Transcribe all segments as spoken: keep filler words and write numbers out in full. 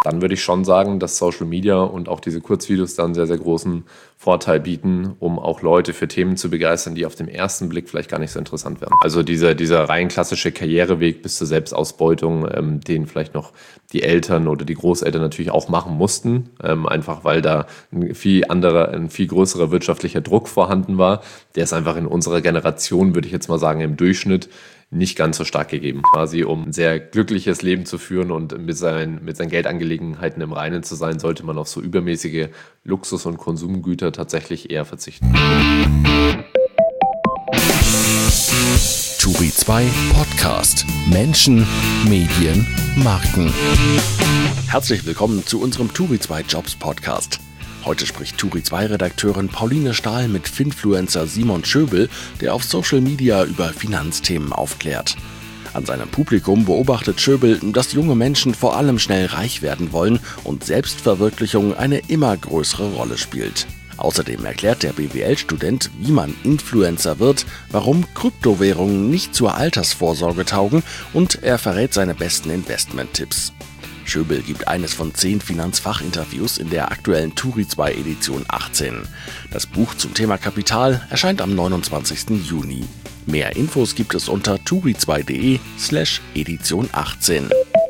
Dann würde ich schon sagen, dass Social Media und auch diese Kurzvideos dann einen sehr, sehr großen Vorteil bieten, um auch Leute für Themen zu begeistern, die auf den ersten Blick vielleicht gar nicht so interessant wären. Also dieser, dieser rein klassische Karriereweg bis zur Selbstausbeutung, ähm, den vielleicht noch die Eltern oder die Großeltern natürlich auch machen mussten, ähm, einfach weil da ein viel anderer, ein viel größerer wirtschaftlicher Druck vorhanden war. Der ist einfach in unserer Generation, würde ich jetzt mal sagen, im Durchschnitt nicht ganz so stark gegeben. Quasi um ein sehr glückliches Leben zu führen und mit seinen, mit seinen Geldangelegenheiten im Reinen zu sein, sollte man auf so übermäßige Luxus- und Konsumgüter tatsächlich eher verzichten. Turi zwei Podcast. Menschen, Medien, Marken. Herzlich willkommen zu unserem Turi zwei Jobs Podcast. Heute spricht Turi zwei Redakteurin Pauline Stahl mit Finfluencer Simon Schöbel, der auf Social Media über Finanzthemen aufklärt. An seinem Publikum beobachtet Schöbel, dass junge Menschen vor allem schnell reich werden wollen und Selbstverwirklichung eine immer größere Rolle spielt. Außerdem erklärt der B W L-Student, wie man Influencer wird, warum Kryptowährungen nicht zur Altersvorsorge taugen und er verrät seine besten Investment-Tipps. Schöbel gibt eines von zehn Finanzfachinterviews in der aktuellen Turi zwei Edition achtzehn. Das Buch zum Thema Kapital erscheint am neunundzwanzigsten Juni. Mehr Infos gibt es unter turi zwei punkt de slash Edition achtzehn.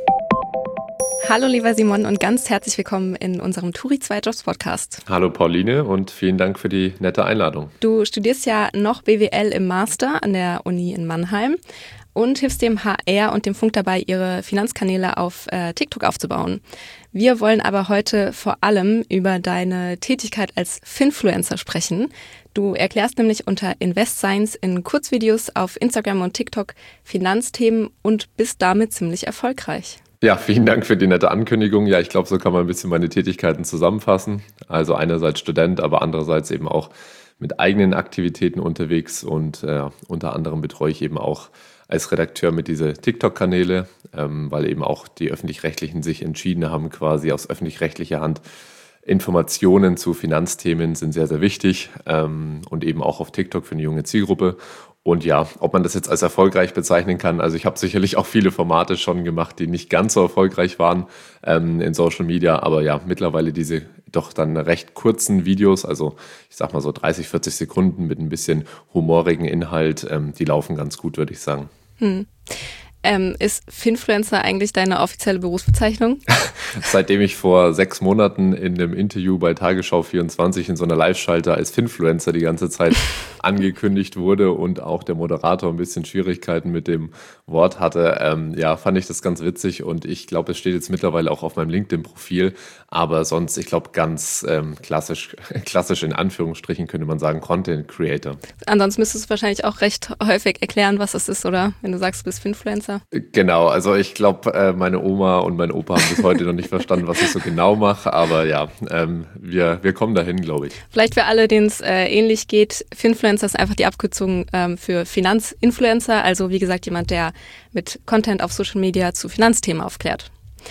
Hallo lieber Simon und ganz herzlich willkommen in unserem Turi zwei Jobs Podcast. Hallo Pauline und vielen Dank für die nette Einladung. Du studierst ja noch B W L im Master an der Uni in Mannheim und hilfst dem H R und dem Funk dabei, ihre Finanzkanäle auf äh, TikTok aufzubauen. Wir wollen aber heute vor allem über deine Tätigkeit als Finfluencer sprechen. Du erklärst nämlich unter InvestScience in Kurzvideos auf Instagram und TikTok Finanzthemen und bist damit ziemlich erfolgreich. Ja, vielen Dank für die nette Ankündigung. Ja, ich glaube, so kann man ein bisschen meine Tätigkeiten zusammenfassen. Also einerseits Student, aber andererseits eben auch mit eigenen Aktivitäten unterwegs und äh, unter anderem betreue ich eben auch als Redakteur mit diese TikTok-Kanäle, ähm, weil eben auch die Öffentlich-Rechtlichen sich entschieden haben, quasi aus öffentlich-rechtlicher Hand Informationen zu Finanzthemen sind sehr, sehr wichtig ähm, und eben auch auf TikTok für eine junge Zielgruppe. Und ja, ob man das jetzt als erfolgreich bezeichnen kann, also ich habe sicherlich auch viele Formate schon gemacht, die nicht ganz so erfolgreich waren ähm, in Social Media, aber ja, mittlerweile diese doch dann recht kurzen Videos, also ich sag mal so dreißig, vierzig Sekunden mit ein bisschen humorigen Inhalt, ähm, die laufen ganz gut, würde ich sagen. Hm. Ähm, ist Finfluencer eigentlich deine offizielle Berufsbezeichnung? Seitdem ich vor sechs Monaten in einem Interview bei Tagesschau vierundzwanzig in so einer Live-Schalter als Finfluencer die ganze Zeit angekündigt wurde und auch der Moderator ein bisschen Schwierigkeiten mit dem Wort hatte, ähm, ja, fand ich das ganz witzig und ich glaube, es steht jetzt mittlerweile auch auf meinem LinkedIn-Profil, aber sonst, ich glaube, ganz ähm, klassisch, klassisch in Anführungsstrichen könnte man sagen, Content Creator. Ansonsten müsstest du wahrscheinlich auch recht häufig erklären, was das ist, oder? Wenn du sagst, du bist Finfluencer. Genau, also ich glaube, meine Oma und mein Opa haben bis heute noch nicht verstanden, was ich so genau mache, aber ja, ähm, wir, wir kommen dahin, glaube ich. Vielleicht für alle, denen es äh, ähnlich geht, Finfluencer ist einfach die Abkürzung ähm, für Finanzinfluencer, also wie gesagt jemand, der mit Content auf Social Media zu Finanzthemen aufklärt.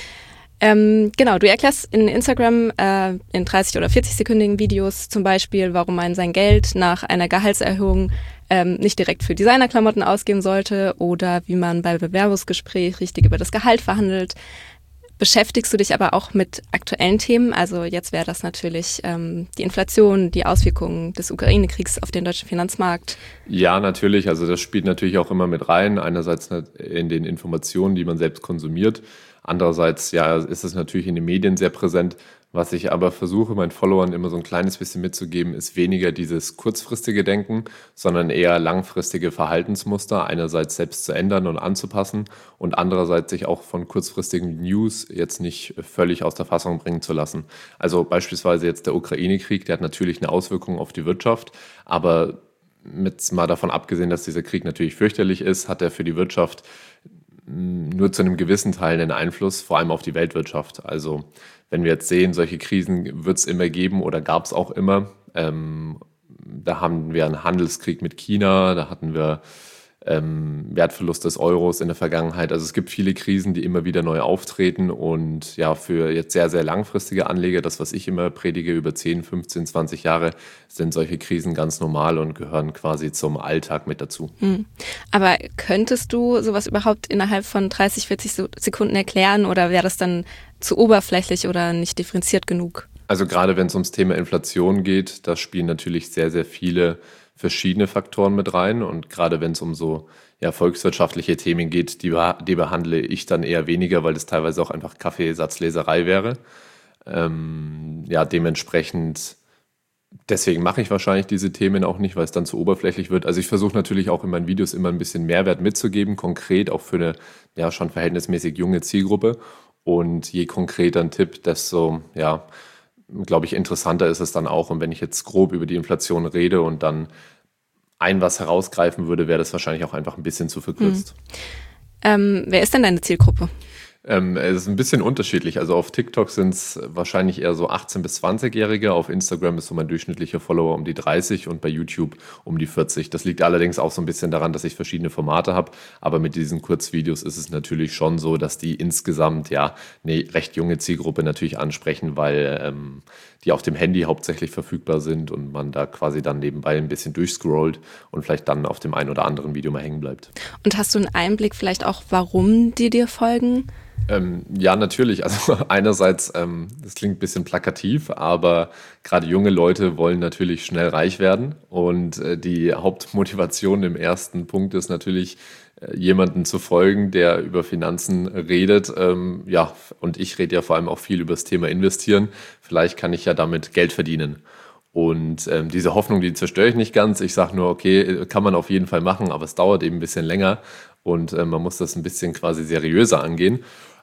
Ähm, genau, du erklärst in Instagram äh, in dreißig- oder vierzig-sekündigen Videos zum Beispiel, warum man sein Geld nach einer Gehaltserhöhung ähm, nicht direkt für Designerklamotten ausgeben sollte oder wie man bei Bewerbungsgespräch richtig über das Gehalt verhandelt. Beschäftigst du dich aber auch mit aktuellen Themen? Also jetzt wäre das natürlich ähm, die Inflation, die Auswirkungen des Ukraine-Kriegs auf den deutschen Finanzmarkt. Ja, natürlich. Also das spielt natürlich auch immer mit rein. Einerseits in den Informationen, die man selbst konsumiert. Andererseits ja, ist es natürlich in den Medien sehr präsent. Was ich aber versuche, meinen Followern immer so ein kleines bisschen mitzugeben, ist weniger dieses kurzfristige Denken, sondern eher langfristige Verhaltensmuster, einerseits selbst zu ändern und anzupassen und andererseits sich auch von kurzfristigen News jetzt nicht völlig aus der Fassung bringen zu lassen. Also beispielsweise jetzt der Ukraine-Krieg, der hat natürlich eine Auswirkung auf die Wirtschaft, aber mit mal davon abgesehen, dass dieser Krieg natürlich fürchterlich ist, hat er für die Wirtschaft nur zu einem gewissen Teil einen Einfluss, vor allem auf die Weltwirtschaft. Also wenn wir jetzt sehen, solche Krisen wird es immer geben oder gab es auch immer. Ähm, da haben wir einen Handelskrieg mit China, da hatten wir ähm, Wertverlust des Euros in der Vergangenheit. Also es gibt viele Krisen, die immer wieder neu auftreten und ja, für jetzt sehr, sehr langfristige Anleger, das, was ich immer predige, über zehn, fünfzehn, zwanzig Jahre, sind solche Krisen ganz normal und gehören quasi zum Alltag mit dazu. Hm. Aber könntest du sowas überhaupt innerhalb von dreißig, vierzig Sekunden erklären oder wäre das dann zu oberflächlich oder nicht differenziert genug? Also gerade wenn es ums Thema Inflation geht, da spielen natürlich sehr, sehr viele verschiedene Faktoren mit rein und gerade wenn es um so ja, volkswirtschaftliche Themen geht, die, die behandle ich dann eher weniger, weil das teilweise auch einfach Kaffeesatzleserei wäre. Ähm, ja, dementsprechend, deswegen mache ich wahrscheinlich diese Themen auch nicht, weil es dann zu oberflächlich wird. Also ich versuche natürlich auch in meinen Videos immer ein bisschen Mehrwert mitzugeben, konkret auch für eine ja schon verhältnismäßig junge Zielgruppe und je konkreter ein Tipp, desto ja glaube ich, interessanter ist es dann auch. Und wenn ich jetzt grob über die Inflation rede und dann ein was herausgreifen würde, wäre das wahrscheinlich auch einfach ein bisschen zu verkürzt. Hm. Ähm, wer ist denn deine Zielgruppe? Ähm, es ist ein bisschen unterschiedlich. Also auf TikTok sind es wahrscheinlich eher so achtzehn- bis zwanzig-Jährige. Auf Instagram ist so mein durchschnittlicher Follower um die dreißig und bei YouTube um die vierzig. Das liegt allerdings auch so ein bisschen daran, dass ich verschiedene Formate habe. Aber mit diesen Kurzvideos ist es natürlich schon so, dass die insgesamt ja eine recht junge Zielgruppe natürlich ansprechen, weil ähm, die auf dem Handy hauptsächlich verfügbar sind und man da quasi dann nebenbei ein bisschen durchscrollt und vielleicht dann auf dem einen oder anderen Video mal hängen bleibt. Und hast du einen Einblick vielleicht auch, warum die dir folgen? Ähm, ja, natürlich. Also einerseits, ähm, das klingt ein bisschen plakativ, aber gerade junge Leute wollen natürlich schnell reich werden und äh, die Hauptmotivation im ersten Punkt ist natürlich, äh, jemanden zu folgen, der über Finanzen redet. Ähm, ja, und ich rede ja vor allem auch viel über das Thema Investieren. Vielleicht kann ich ja damit Geld verdienen. Und ähm, diese Hoffnung, die zerstöre ich nicht ganz. Ich sage nur, okay, kann man auf jeden Fall machen, aber es dauert eben ein bisschen länger und äh, man muss das ein bisschen quasi seriöser angehen.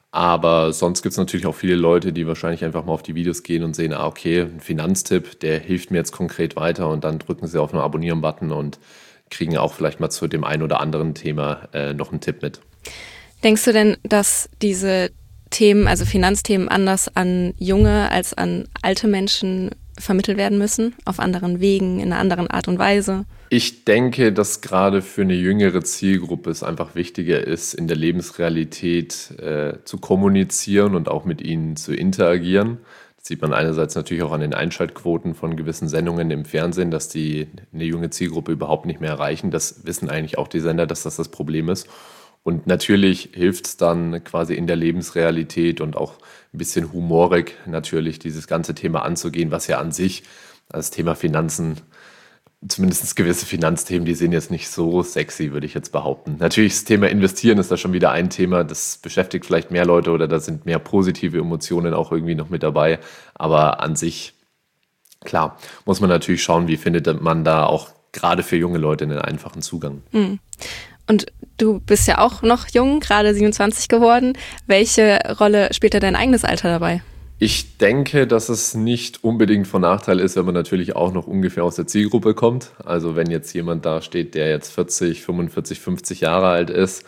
Aber sonst gibt es natürlich auch viele Leute, die wahrscheinlich einfach mal auf die Videos gehen und sehen, ah, okay, ein Finanztipp, der hilft mir jetzt konkret weiter und dann drücken sie auf den Abonnieren-Button und kriegen auch vielleicht mal zu dem einen oder anderen Thema äh, noch einen Tipp mit. Denkst du denn, dass diese Themen, also Finanzthemen, anders an junge als an alte Menschen vermittelt werden müssen, auf anderen Wegen, in einer anderen Art und Weise? Ich denke, dass gerade für eine jüngere Zielgruppe es einfach wichtiger ist, in der Lebensrealität äh, zu kommunizieren und auch mit ihnen zu interagieren. Das sieht man einerseits natürlich auch an den Einschaltquoten von gewissen Sendungen im Fernsehen, dass die eine junge Zielgruppe überhaupt nicht mehr erreichen. Das wissen eigentlich auch die Sender, dass das das Problem ist. Und natürlich hilft es dann quasi in der Lebensrealität und auch ein bisschen humorig natürlich dieses ganze Thema anzugehen, was ja an sich das Thema Finanzen, zumindest gewisse Finanzthemen, die sind jetzt nicht so sexy, würde ich jetzt behaupten. Natürlich das Thema Investieren ist da schon wieder ein Thema, das beschäftigt vielleicht mehr Leute oder da sind mehr positive Emotionen auch irgendwie noch mit dabei. Aber an sich, klar, muss man natürlich schauen, wie findet man da auch gerade für junge Leute einen einfachen Zugang. Mhm. Und du bist ja auch noch jung, gerade siebenundzwanzig geworden. Welche Rolle spielt da dein eigenes Alter dabei? Ich denke, dass es nicht unbedingt von Nachteil ist, wenn man natürlich auch noch ungefähr aus der Zielgruppe kommt. Also wenn jetzt jemand da steht, der jetzt vierzig, fünfundvierzig, fünfzig Jahre alt ist,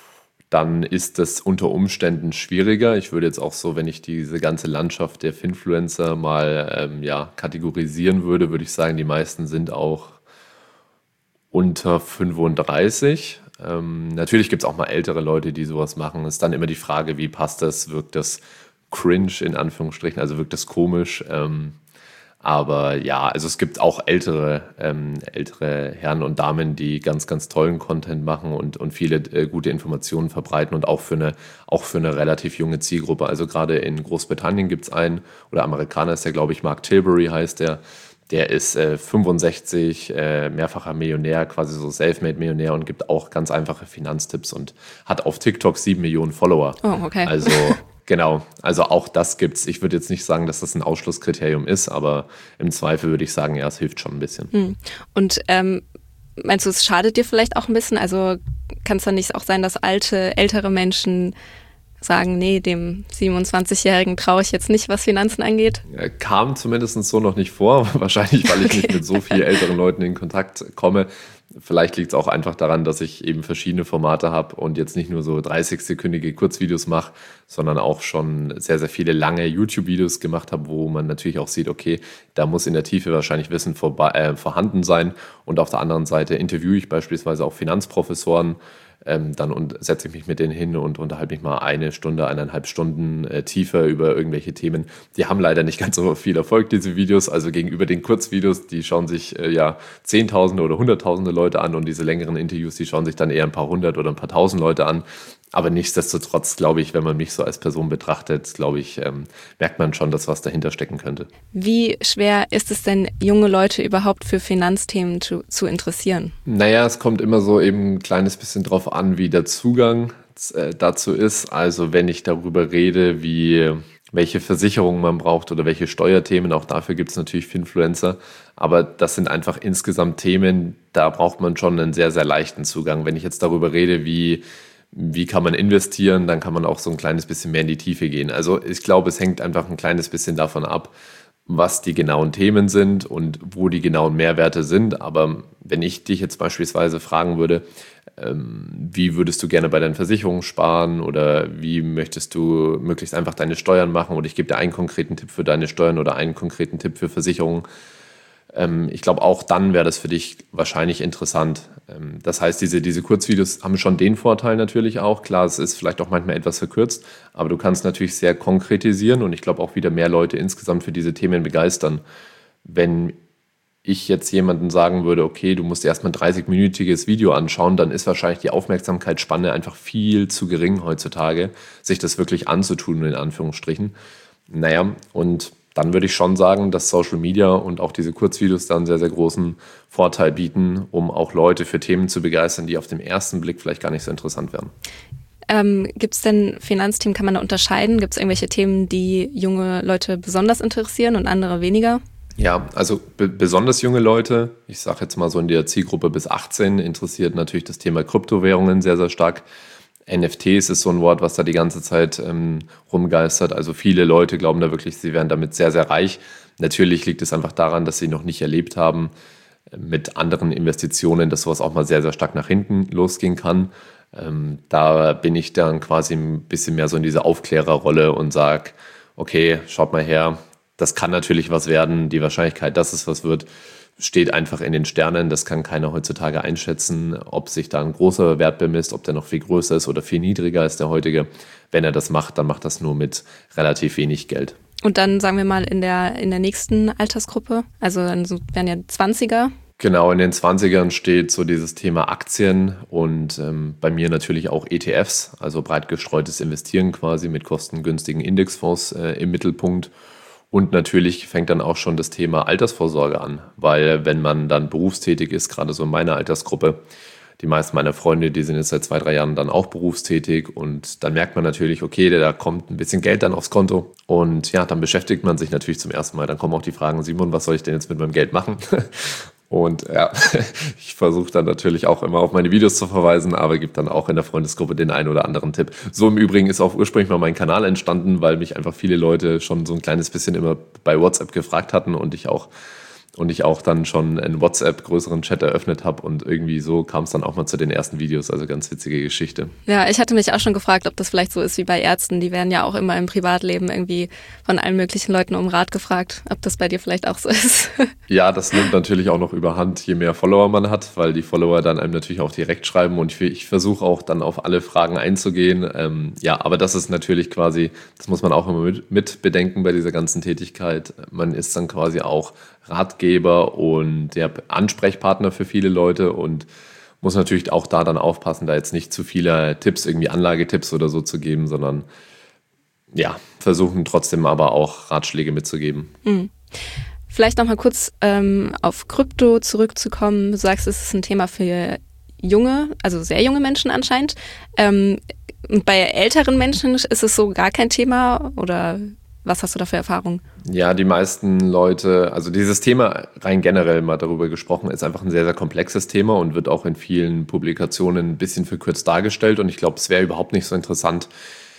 dann ist das unter Umständen schwieriger. Ich würde jetzt auch so, wenn ich diese ganze Landschaft der Finfluencer mal ähm, ja, kategorisieren würde, würde ich sagen, die meisten sind auch unter fünfunddreißig. Ähm, natürlich gibt es auch mal ältere Leute, die sowas machen. Es ist dann immer die Frage, wie passt das? Wirkt das cringe in Anführungsstrichen, also wirkt das komisch? Ähm, aber ja, also es gibt auch ältere, ähm, ältere Herren und Damen, die ganz, ganz tollen Content machen und, und viele äh, gute Informationen verbreiten und auch für eine, auch für eine relativ junge Zielgruppe. Also gerade in Großbritannien gibt es einen, oder Amerikaner ist der, glaube ich, Mark Tilbury heißt der. Der ist äh, fünfundsechzig, äh, mehrfacher Millionär, quasi so Selfmade-Millionär und gibt auch ganz einfache Finanztipps und hat auf TikTok sieben Millionen Follower. Oh, okay. Also genau, also auch das gibt's. Ich würde jetzt nicht sagen, dass das ein Ausschlusskriterium ist, aber im Zweifel würde ich sagen, ja, es hilft schon ein bisschen. Hm. Und ähm, meinst du, es schadet dir vielleicht auch ein bisschen? Also kann es dann nicht auch sein, dass alte, ältere Menschen sagen, nee, dem siebenundzwanzigjährigen traue ich jetzt nicht, was Finanzen angeht? Kam zumindest so noch nicht vor, wahrscheinlich, weil ich okay. nicht mit so vielen älteren Leuten in Kontakt komme. Vielleicht liegt es auch einfach daran, dass ich eben verschiedene Formate habe und jetzt nicht nur so dreißig-sekündige Kurzvideos mache, sondern auch schon sehr, sehr viele lange YouTube-Videos gemacht habe, wo man natürlich auch sieht, okay, da muss in der Tiefe wahrscheinlich Wissen vorba- äh, vorhanden sein. Und auf der anderen Seite interviewe ich beispielsweise auch Finanzprofessoren. Ähm, dann und setze ich mich mit denen hin und unterhalte mich mal eine Stunde, eineinhalb Stunden äh, tiefer über irgendwelche Themen. Die haben leider nicht ganz so viel Erfolg, diese Videos. Also gegenüber den Kurzvideos, die schauen sich äh, ja Zehntausende oder Hunderttausende Leute an und diese längeren Interviews, die schauen sich dann eher ein paar hundert oder ein paar tausend Leute an. Aber nichtsdestotrotz, glaube ich, wenn man mich so als Person betrachtet, glaube ich, ähm, merkt man schon, dass was dahinter stecken könnte. Wie schwer ist es denn, junge Leute überhaupt für Finanzthemen zu, zu interessieren? Naja, es kommt immer so eben ein kleines bisschen drauf an, wie der Zugang äh, dazu ist. Also wenn ich darüber rede, wie welche Versicherungen man braucht oder welche Steuerthemen, auch dafür gibt es natürlich Finfluencer. Aber das sind einfach insgesamt Themen, da braucht man schon einen sehr, sehr leichten Zugang. Wenn ich jetzt darüber rede, wie Wie kann man investieren, dann kann man auch so ein kleines bisschen mehr in die Tiefe gehen. Also ich glaube, es hängt einfach ein kleines bisschen davon ab, was die genauen Themen sind und wo die genauen Mehrwerte sind. Aber wenn ich dich jetzt beispielsweise fragen würde, ähm, wie würdest du gerne bei deinen Versicherungen sparen oder wie möchtest du möglichst einfach deine Steuern machen oder ich gebe dir einen konkreten Tipp für deine Steuern oder einen konkreten Tipp für Versicherungen, ich glaube, auch dann wäre das für dich wahrscheinlich interessant. Das heißt, diese, diese Kurzvideos haben schon den Vorteil natürlich auch. Klar, es ist vielleicht auch manchmal etwas verkürzt, aber du kannst natürlich sehr konkretisieren und ich glaube auch wieder mehr Leute insgesamt für diese Themen begeistern. Wenn ich jetzt jemandem sagen würde, okay, du musst erstmal ein dreißig-minütiges Video anschauen, dann ist wahrscheinlich die Aufmerksamkeitsspanne einfach viel zu gering heutzutage, sich das wirklich anzutun, in Anführungsstrichen. Naja, und dann würde ich schon sagen, dass Social Media und auch diese Kurzvideos da einen sehr, sehr großen Vorteil bieten, um auch Leute für Themen zu begeistern, die auf den ersten Blick vielleicht gar nicht so interessant wären. Ähm, gibt es denn Finanzthemen, kann man da unterscheiden? Gibt es irgendwelche Themen, die junge Leute besonders interessieren und andere weniger? Ja, also be- besonders junge Leute, ich sage jetzt mal so in der Zielgruppe bis achtzehn, interessiert natürlich das Thema Kryptowährungen sehr, sehr stark. N F Ts ist so ein Wort, was da die ganze Zeit ähm, rumgeistert. Also viele Leute glauben da wirklich, sie wären damit sehr, sehr reich. Natürlich liegt es einfach daran, dass sie noch nicht erlebt haben äh, mit anderen Investitionen, dass sowas auch mal sehr, sehr stark nach hinten losgehen kann. Ähm, da bin ich dann quasi ein bisschen mehr so in dieser Aufklärerrolle und sage, okay, schaut mal her, das kann natürlich was werden. Die Wahrscheinlichkeit, dass es was wird, steht einfach in den Sternen. Das kann keiner heutzutage einschätzen, ob sich da ein großer Wert bemisst, ob der noch viel größer ist oder viel niedriger als der heutige. Wenn er das macht, dann macht das nur mit relativ wenig Geld. Und dann sagen wir mal in der, in der nächsten Altersgruppe, also dann so, wären ja Zwanziger. Genau, in den Zwanzigern steht so dieses Thema Aktien und ähm, bei mir natürlich auch E T Fs, also breit gestreutes Investieren quasi mit kostengünstigen Indexfonds äh, im Mittelpunkt. Und natürlich fängt dann auch schon das Thema Altersvorsorge an, weil wenn man dann berufstätig ist, gerade so in meiner Altersgruppe, die meisten meiner Freunde, die sind jetzt seit zwei, drei Jahren dann auch berufstätig und dann merkt man natürlich, okay, da kommt ein bisschen Geld dann aufs Konto und ja, dann beschäftigt man sich natürlich zum ersten Mal. Dann kommen auch die Fragen, Simon, was soll ich denn jetzt mit meinem Geld machen? Und ja, ich versuche dann natürlich auch immer auf meine Videos zu verweisen, aber gebe dann auch in der Freundesgruppe den einen oder anderen Tipp. So im Übrigen ist auch ursprünglich mal mein Kanal entstanden, weil mich einfach viele Leute schon so ein kleines bisschen immer bei WhatsApp gefragt hatten und ich auch und ich auch dann schon einen WhatsApp-größeren Chat eröffnet habe und irgendwie so kam es dann auch mal zu den ersten Videos, also ganz witzige Geschichte. Ja, ich hatte mich auch schon gefragt, ob das vielleicht so ist wie bei Ärzten, die werden ja auch immer im Privatleben irgendwie von allen möglichen Leuten um Rat gefragt, ob das bei dir vielleicht auch so ist. Ja, das nimmt natürlich auch noch überhand, je mehr Follower man hat, weil die Follower dann einem natürlich auch direkt schreiben und ich, ich versuche auch dann auf alle Fragen einzugehen. Ähm, ja, aber das ist natürlich quasi, das muss man auch immer mit, mit bedenken bei dieser ganzen Tätigkeit. Man ist dann quasi auch Ratgeber und der Ansprechpartner für viele Leute und muss natürlich auch da dann aufpassen, da jetzt nicht zu viele Tipps, irgendwie Anlagetipps oder so zu geben, sondern ja, versuchen trotzdem aber auch Ratschläge mitzugeben. Mhm. Vielleicht nochmal kurz ähm, auf Krypto zurückzukommen. Du sagst, es ist ein Thema für junge, also sehr junge Menschen anscheinend. Ähm, bei älteren Menschen ist es so gar kein Thema oder was hast du da für Erfahrungen? Ja, die meisten Leute, also dieses Thema rein generell mal darüber gesprochen, ist einfach ein sehr, sehr komplexes Thema und wird auch in vielen Publikationen ein bisschen verkürzt dargestellt. Und ich glaube, es wäre überhaupt nicht so interessant,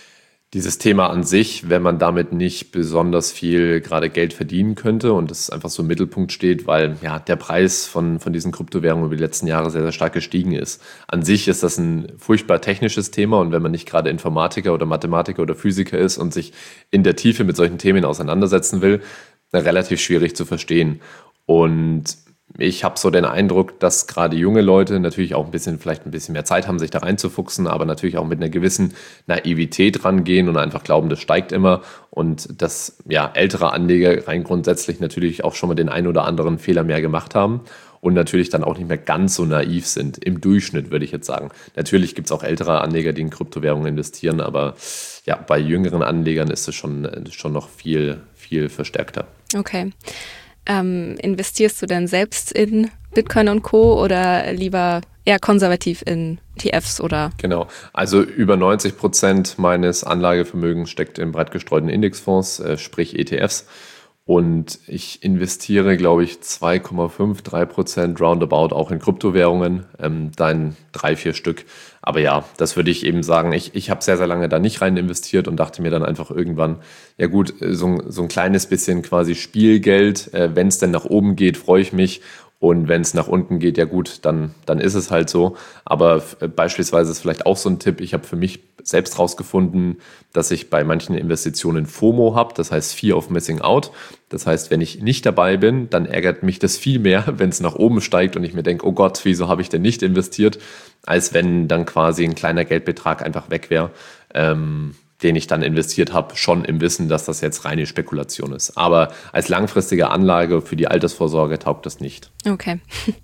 Dieses Thema an sich, wenn man damit nicht besonders viel gerade Geld verdienen könnte und das einfach so im Mittelpunkt steht, weil ja der Preis von, von diesen Kryptowährungen über die letzten Jahre sehr, sehr stark gestiegen ist. An sich ist das ein furchtbar technisches Thema und wenn man nicht gerade Informatiker oder Mathematiker oder Physiker ist und sich in der Tiefe mit solchen Themen auseinandersetzen will, dann relativ schwierig zu verstehen. Und ich habe so den Eindruck, dass gerade junge Leute natürlich auch ein bisschen, vielleicht ein bisschen mehr Zeit haben, sich da reinzufuchsen, aber natürlich auch mit einer gewissen Naivität rangehen und einfach glauben, das steigt immer und dass ja ältere Anleger rein grundsätzlich natürlich auch schon mal den einen oder anderen Fehler mehr gemacht haben und natürlich dann auch nicht mehr ganz so naiv sind, im Durchschnitt würde ich jetzt sagen. Natürlich gibt es auch ältere Anleger, die in Kryptowährungen investieren, aber ja, bei jüngeren Anlegern ist es schon, schon noch viel, viel verstärkter. Okay. Ähm, investierst du denn selbst in Bitcoin und Co. oder lieber eher konservativ in E T Fs oder? Genau, also über neunzig Prozent meines Anlagevermögens steckt in breit gestreuten Indexfonds, äh, sprich E T Fs. Und ich investiere, glaube ich, zwei Komma fünf, drei Prozent roundabout auch in Kryptowährungen, ähm, dann drei, vier Stück. Aber ja, das würde ich eben sagen. Ich, ich habe sehr, sehr lange da nicht rein investiert und dachte mir dann einfach irgendwann, ja gut, so, so ein kleines bisschen quasi Spielgeld. Äh, wenn es denn nach oben geht, freue ich mich. Und wenn es nach unten geht, ja gut, dann, dann ist es halt so. Aber f- beispielsweise ist vielleicht auch so ein Tipp, ich habe für mich selbst rausgefunden, dass ich bei manchen Investitionen FOMO habe, das heißt Fear of Missing Out. Das heißt, wenn ich nicht dabei bin, dann ärgert mich das viel mehr, wenn es nach oben steigt und ich mir denke, oh Gott, wieso habe ich denn nicht investiert, als wenn dann quasi ein kleiner Geldbetrag einfach weg wäre, ähm, den ich dann investiert habe, schon im Wissen, dass das jetzt reine Spekulation ist. Aber als langfristige Anlage für die Altersvorsorge taugt das nicht. Okay.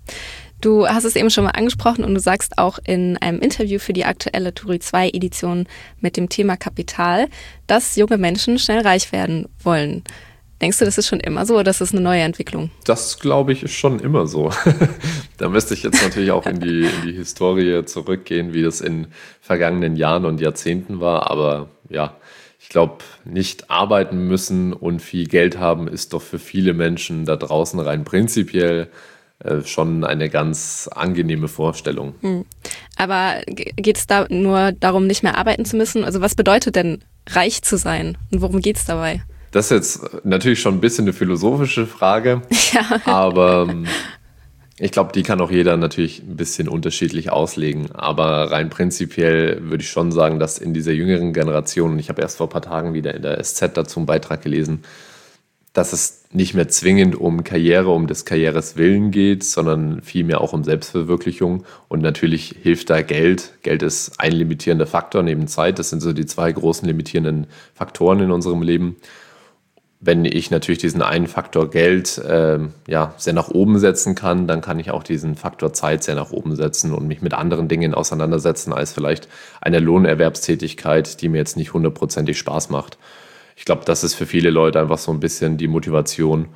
Du hast es eben schon mal angesprochen und du sagst auch in einem Interview für die aktuelle Turi zwei Edition mit dem Thema Kapital, dass junge Menschen schnell reich werden wollen. Denkst du, das ist schon immer so oder ist das eine neue Entwicklung? Das, glaube ich, ist schon immer so. Da müsste ich jetzt natürlich auch in die, in die Historie zurückgehen, wie das in vergangenen Jahren und Jahrzehnten war. Aber ja, ich glaube, nicht arbeiten müssen und viel Geld haben, ist doch für viele Menschen da draußen rein prinzipiell äh, schon eine ganz angenehme Vorstellung. Hm. Aber geht es da nur darum, nicht mehr arbeiten zu müssen? Also was bedeutet denn, reich zu sein? Und worum geht es dabei? Das ist jetzt natürlich schon ein bisschen eine philosophische Frage, Ja. aber ich glaube, die kann auch jeder natürlich ein bisschen unterschiedlich auslegen. Aber rein prinzipiell würde ich schon sagen, dass in dieser jüngeren Generation, und ich habe erst vor ein paar Tagen wieder in der S Z dazu einen Beitrag gelesen, dass es nicht mehr zwingend um Karriere, um des Karrieres willen geht, sondern vielmehr auch um Selbstverwirklichung. Und natürlich hilft da Geld. Geld ist ein limitierender Faktor neben Zeit. Das sind so die zwei großen limitierenden Faktoren in unserem Leben. Wenn ich natürlich diesen einen Faktor Geld äh, ja, sehr nach oben setzen kann, dann kann ich auch diesen Faktor Zeit sehr nach oben setzen und mich mit anderen Dingen auseinandersetzen als vielleicht eine Lohnerwerbstätigkeit, die mir jetzt nicht hundertprozentig Spaß macht. Ich glaube, das ist für viele Leute einfach so ein bisschen die Motivation.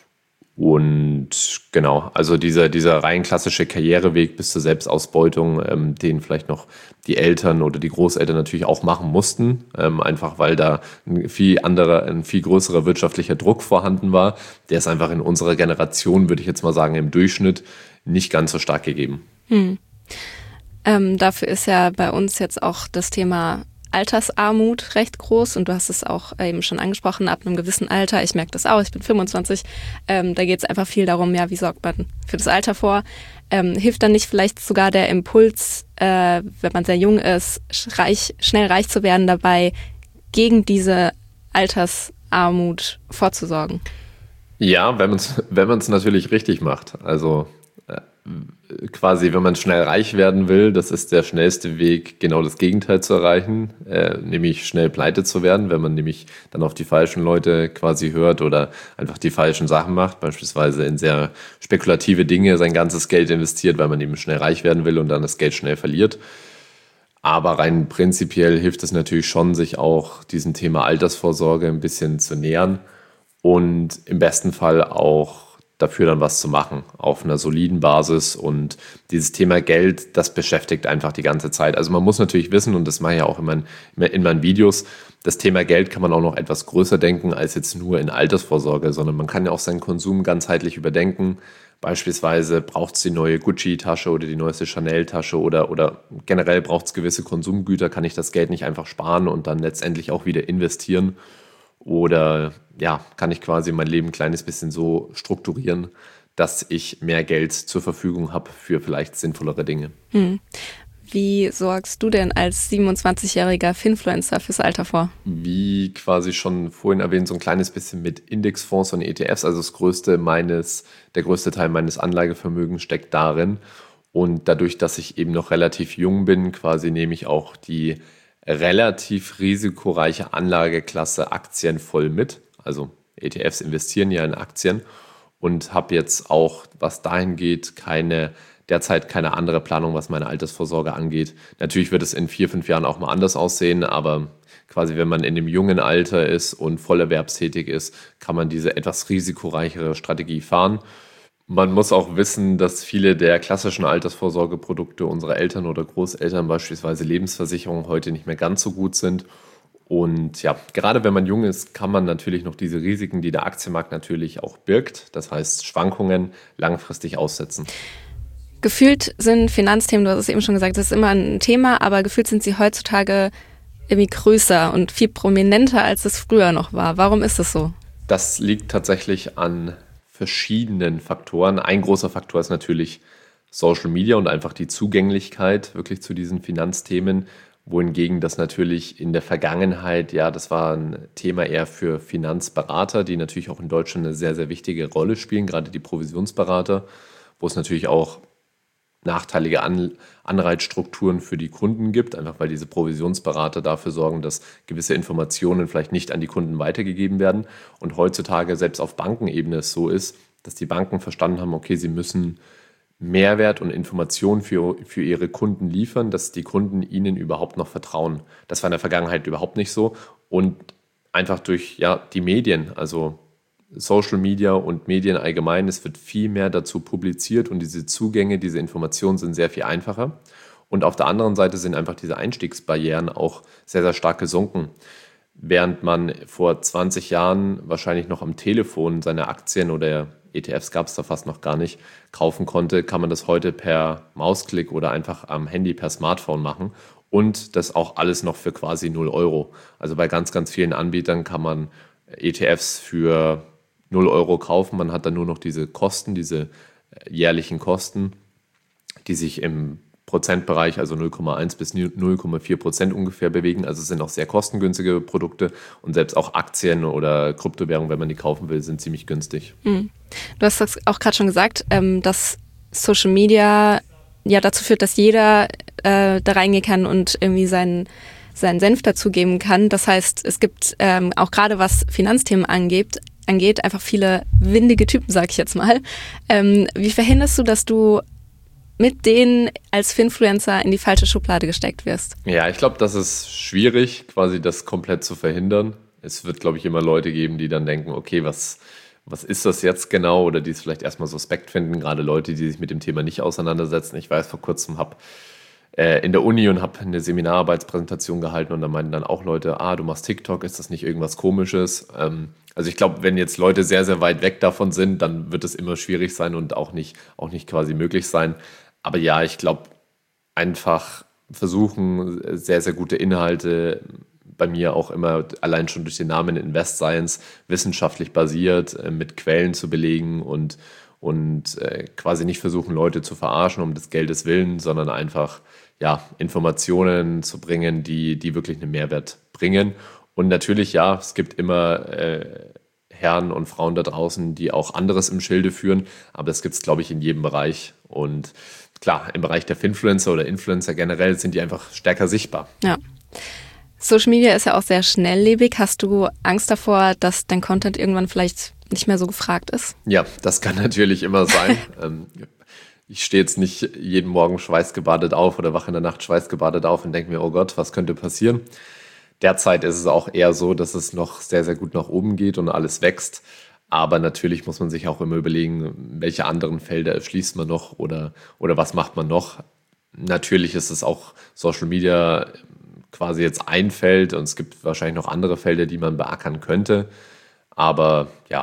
Und genau, also dieser, dieser rein klassische Karriereweg bis zur Selbstausbeutung, ähm, den vielleicht noch die Eltern oder die Großeltern natürlich auch machen mussten, ähm, einfach weil da ein viel anderer, ein viel größerer wirtschaftlicher Druck vorhanden war. Der ist einfach in unserer Generation, würde ich jetzt mal sagen, im Durchschnitt nicht ganz so stark gegeben. Hm. Ähm, dafür ist ja bei uns jetzt auch das Thema Altersarmut recht groß und du hast es auch eben schon angesprochen, ab einem gewissen Alter, ich merke das auch, ich bin fünfundzwanzig, ähm, da geht es einfach viel darum, ja, wie sorgt man für das Alter vor? Ähm, hilft dann nicht vielleicht sogar der Impuls, äh, wenn man sehr jung ist, reich, schnell reich zu werden, dabei gegen diese Altersarmut vorzusorgen? Ja, wenn man es wenn man es natürlich richtig macht. Also äh, quasi, wenn man schnell reich werden will, das ist der schnellste Weg, genau das Gegenteil zu erreichen, äh, nämlich schnell pleite zu werden, wenn man nämlich dann auf die falschen Leute quasi hört oder einfach die falschen Sachen macht, beispielsweise in sehr spekulative Dinge sein ganzes Geld investiert, weil man eben schnell reich werden will und dann das Geld schnell verliert. Aber rein prinzipiell hilft es natürlich schon, sich auch diesem Thema Altersvorsorge ein bisschen zu nähern und im besten Fall auch dafür dann was zu machen auf einer soliden Basis. Und dieses Thema Geld, das beschäftigt einfach die ganze Zeit. Also man muss natürlich wissen, und das mache ich ja auch in meinen, in meinen Videos, das Thema Geld kann man auch noch etwas größer denken als jetzt nur in Altersvorsorge, sondern man kann ja auch seinen Konsum ganzheitlich überdenken. Beispielsweise braucht es die neue Gucci-Tasche oder die neueste Chanel-Tasche oder, oder generell braucht es gewisse Konsumgüter, kann ich das Geld nicht einfach sparen und dann letztendlich auch wieder investieren. Oder ja, kann ich quasi mein Leben ein kleines bisschen so strukturieren, dass ich mehr Geld zur Verfügung habe für vielleicht sinnvollere Dinge. Hm. Wie sorgst du denn als siebenundzwanzigjähriger Finfluencer fürs Alter vor? Wie quasi schon vorhin erwähnt, so ein kleines bisschen mit Indexfonds und E T Fs. Also das größte meines, der größte Teil meines Anlagevermögens steckt darin. Und dadurch, dass ich eben noch relativ jung bin, quasi nehme ich auch die relativ risikoreiche Anlageklasse Aktien voll mit. Also E T Fs investieren ja in Aktien und habe jetzt auch, was dahin geht, keine derzeit keine andere Planung, was meine Altersvorsorge angeht. Natürlich wird es in vier, fünf Jahren auch mal anders aussehen, aber quasi wenn man in dem jungen Alter ist und vollerwerbstätig ist, kann man diese etwas risikoreichere Strategie fahren. Man muss auch wissen, dass viele der klassischen Altersvorsorgeprodukte unserer Eltern oder Großeltern, beispielsweise Lebensversicherungen, heute nicht mehr ganz so gut sind. Und ja, gerade wenn man jung ist, kann man natürlich noch diese Risiken, die der Aktienmarkt natürlich auch birgt, das heißt Schwankungen, langfristig aussetzen. Gefühlt sind Finanzthemen, du hast es eben schon gesagt, das ist immer ein Thema, aber gefühlt sind sie heutzutage irgendwie größer und viel prominenter, als es früher noch war. Warum ist das so? Das liegt tatsächlich an verschiedenen Faktoren. Ein großer Faktor ist natürlich Social Media und einfach die Zugänglichkeit wirklich zu diesen Finanzthemen, wohingegen das natürlich in der Vergangenheit, ja, das war ein Thema eher für Finanzberater, die natürlich auch in Deutschland eine sehr, sehr wichtige Rolle spielen, gerade die Provisionsberater, wo es natürlich auch nachteilige An- Anreizstrukturen für die Kunden gibt, einfach weil diese Provisionsberater dafür sorgen, dass gewisse Informationen vielleicht nicht an die Kunden weitergegeben werden. Und heutzutage selbst auf Bankenebene es so ist, dass die Banken verstanden haben, okay, sie müssen Mehrwert und Informationen für, für ihre Kunden liefern, dass die Kunden ihnen überhaupt noch vertrauen. Das war in der Vergangenheit überhaupt nicht so. Und einfach durch ja, die Medien, also Social Media und Medien allgemein, es wird viel mehr dazu publiziert und diese Zugänge, diese Informationen sind sehr viel einfacher. Und auf der anderen Seite sind einfach diese Einstiegsbarrieren auch sehr, sehr stark gesunken. Während man vor zwanzig Jahren wahrscheinlich noch am Telefon seine Aktien oder E T Fs gab es da fast noch gar nicht, kaufen konnte, kann man das heute per Mausklick oder einfach am Handy per Smartphone machen. Und das auch alles noch für quasi null Euro. Also bei ganz, ganz vielen Anbietern kann man E T Fs für null Euro kaufen. Man hat dann nur noch diese Kosten, diese jährlichen Kosten, die sich im Prozentbereich, also null Komma eins bis null Komma vier Prozent ungefähr bewegen. Also es sind auch sehr kostengünstige Produkte und selbst auch Aktien oder Kryptowährungen, wenn man die kaufen will, sind ziemlich günstig. Mhm. Du hast das auch gerade schon gesagt, dass Social Media ja dazu führt, dass jeder äh, da reingehen kann und irgendwie seinen seinen Senf dazugeben kann. Das heißt, es gibt ähm, auch gerade was Finanzthemen angeht, angeht, einfach viele windige Typen, sag ich jetzt mal. Ähm, wie verhinderst du, dass du mit denen als Finfluencer in die falsche Schublade gesteckt wirst? Ja, ich glaube, das ist schwierig, quasi das komplett zu verhindern. Es wird, glaube ich, immer Leute geben, die dann denken, okay, was, was ist das jetzt genau? Oder die es vielleicht erstmal suspekt finden, gerade Leute, die sich mit dem Thema nicht auseinandersetzen. Ich weiß, vor kurzem habe äh, in der Uni und habe eine Seminararbeitspräsentation gehalten und da meinten dann auch Leute, ah, du machst TikTok, ist das nicht irgendwas Komisches? Ähm, Also ich glaube, wenn jetzt Leute sehr, sehr weit weg davon sind, dann wird es immer schwierig sein und auch nicht, auch nicht quasi möglich sein. Aber ja, ich glaube, einfach versuchen, sehr, sehr gute Inhalte, bei mir auch immer allein schon durch den Namen Invest Science, wissenschaftlich basiert, mit Quellen zu belegen und, und quasi nicht versuchen, Leute zu verarschen um des Geldes willen, sondern einfach ja, Informationen zu bringen, die, die wirklich einen Mehrwert bringen. Und natürlich, ja, es gibt immer äh, Herren und Frauen da draußen, die auch anderes im Schilde führen, aber das gibt es, glaube ich, in jedem Bereich. Und klar, im Bereich der Finfluencer oder Influencer generell sind die einfach stärker sichtbar. Ja. Social Media ist ja auch sehr schnelllebig. Hast du Angst davor, dass dein Content irgendwann vielleicht nicht mehr so gefragt ist? Ja, das kann natürlich immer sein. ähm, ich stehe jetzt nicht jeden Morgen schweißgebadet auf oder wache in der Nacht schweißgebadet auf und denke mir, oh Gott, was könnte passieren? Derzeit ist es auch eher so, dass es noch sehr, sehr gut nach oben geht und alles wächst. Aber natürlich muss man sich auch immer überlegen, welche anderen Felder erschließt man noch oder, oder was macht man noch. Natürlich ist es auch Social Media quasi jetzt ein Feld und es gibt wahrscheinlich noch andere Felder, die man beackern könnte. Aber ja,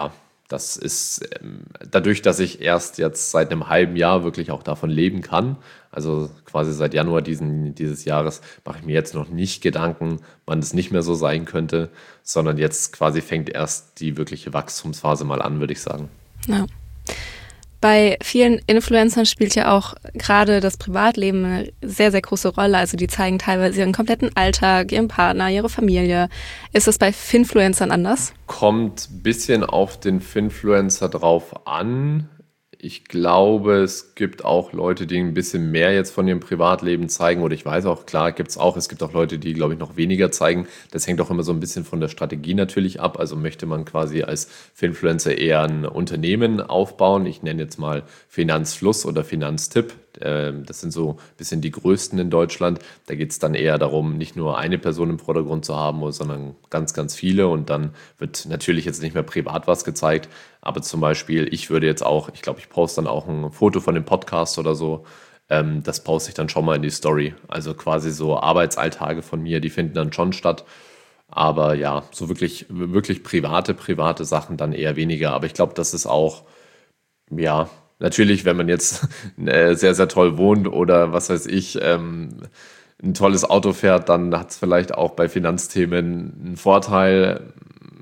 das ist ähm, dadurch, dass ich erst jetzt seit einem halben Jahr wirklich auch davon leben kann, also quasi seit Januar diesen, dieses Jahres, mache ich mir jetzt noch nicht Gedanken, wann es nicht mehr so sein könnte, sondern jetzt quasi fängt erst die wirkliche Wachstumsphase mal an, würde ich sagen. Ja. Bei vielen Influencern spielt ja auch gerade das Privatleben eine sehr, sehr große Rolle. Also die zeigen teilweise ihren kompletten Alltag, ihren Partner, ihre Familie. Ist das bei Finfluencern anders? Kommt ein bisschen auf den Finfluencer drauf an. Ich glaube, es gibt auch Leute, die ein bisschen mehr jetzt von ihrem Privatleben zeigen. Oder ich weiß auch, klar, gibt es auch. Es gibt auch Leute, die, glaube ich, noch weniger zeigen. Das hängt auch immer so ein bisschen von der Strategie natürlich ab. Also möchte man quasi als Finfluencer eher ein Unternehmen aufbauen. Ich nenne jetzt mal Finanzfluss oder Finanztipp. Das sind so ein bisschen die größten in Deutschland. Da geht es dann eher darum, nicht nur eine Person im Vordergrund zu haben, sondern ganz, ganz viele. Und dann wird natürlich jetzt nicht mehr privat was gezeigt. Aber zum Beispiel, ich würde jetzt auch, ich glaube, ich poste dann auch ein Foto von dem Podcast oder so. Das poste ich dann schon mal in die Story. Also quasi so Arbeitsalltage von mir, die finden dann schon statt. Aber ja, so wirklich, wirklich private, private Sachen dann eher weniger. Aber ich glaube, das ist auch, ja, natürlich, wenn man jetzt sehr, sehr toll wohnt oder was weiß ich, ähm, ein tolles Auto fährt, dann hat es vielleicht auch bei Finanzthemen einen Vorteil.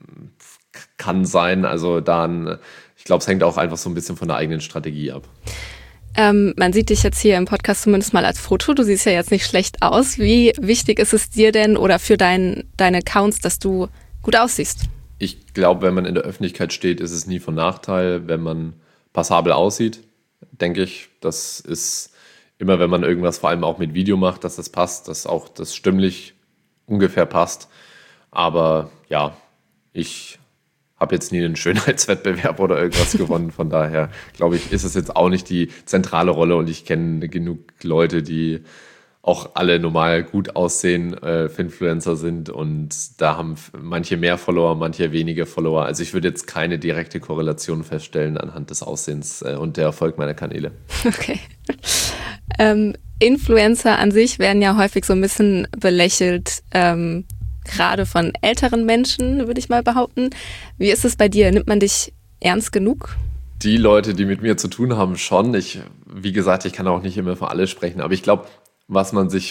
Kann sein. Also dann, ich glaube, es hängt auch einfach so ein bisschen von der eigenen Strategie ab. Ähm, man sieht dich jetzt hier im Podcast zumindest mal als Foto. Du siehst ja jetzt nicht schlecht aus. Wie wichtig ist es dir denn oder für dein, deine Accounts, dass du gut aussiehst? Ich glaube, wenn man in der Öffentlichkeit steht, ist es nie von Nachteil, wenn man passabel aussieht, denke ich. Das ist immer, wenn man irgendwas vor allem auch mit Video macht, dass das passt, dass auch das stimmlich ungefähr passt. Aber ja, ich habe jetzt nie einen Schönheitswettbewerb oder irgendwas gewonnen. Von daher, glaube ich, ist es jetzt auch nicht die zentrale Rolle. Und ich kenne genug Leute, die auch alle normal gut aussehen, äh, Finfluencer sind. Und da haben manche mehr Follower, manche weniger Follower. Also ich würde jetzt keine direkte Korrelation feststellen anhand des Aussehens äh, und der Erfolg meiner Kanäle. Okay. Ähm, Influencer an sich werden ja häufig so ein bisschen belächelt, ähm, gerade von älteren Menschen, würde ich mal behaupten. Wie ist es bei dir? Nimmt man dich ernst genug? Die Leute, die mit mir zu tun haben, schon. Ich, wie gesagt, ich kann auch nicht immer für alle sprechen, aber ich glaube, was man sich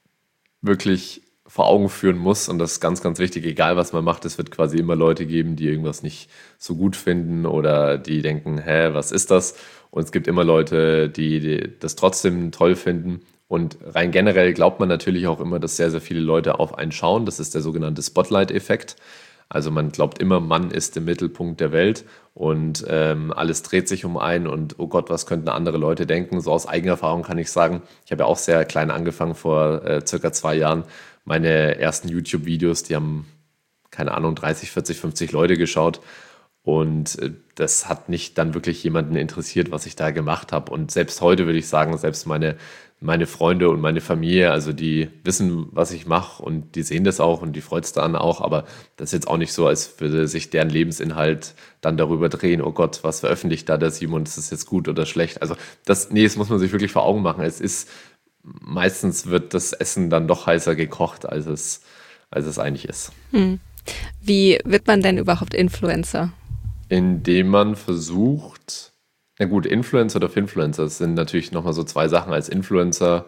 wirklich vor Augen führen muss, und das ist ganz, ganz wichtig, egal was man macht, es wird quasi immer Leute geben, die irgendwas nicht so gut finden oder die denken, hä, was ist das? Und es gibt immer Leute, die, die das trotzdem toll finden. Und rein generell glaubt man natürlich auch immer, dass sehr, sehr viele Leute auf einen schauen. Das ist der sogenannte Spotlight-Effekt. Also man glaubt immer, man ist im Mittelpunkt der Welt und ähm, alles dreht sich um einen und oh Gott, was könnten andere Leute denken? So aus Eigenerfahrung kann ich sagen, ich habe ja auch sehr klein angefangen vor äh, circa zwei Jahren. Meine ersten YouTube-Videos, die haben, keine Ahnung, dreißig, vierzig, fünfzig Leute geschaut. Und das hat nicht dann wirklich jemanden interessiert, was ich da gemacht habe. Und selbst heute würde ich sagen, selbst meine, meine Freunde und meine Familie, also die wissen, was ich mache und die sehen das auch und die freut es dann auch. Aber das ist jetzt auch nicht so, als würde sich deren Lebensinhalt dann darüber drehen, oh Gott, was veröffentlicht da der Simon, ist das jetzt gut oder schlecht? Also das, nee, das muss man sich wirklich vor Augen machen. Es ist, meistens wird das Essen dann doch heißer gekocht, als es, als es eigentlich ist. Hm. Wie wird man denn überhaupt Influencer? Indem man versucht, na gut, Influencer oder Finfluencer, das sind natürlich nochmal so zwei Sachen. Als Influencer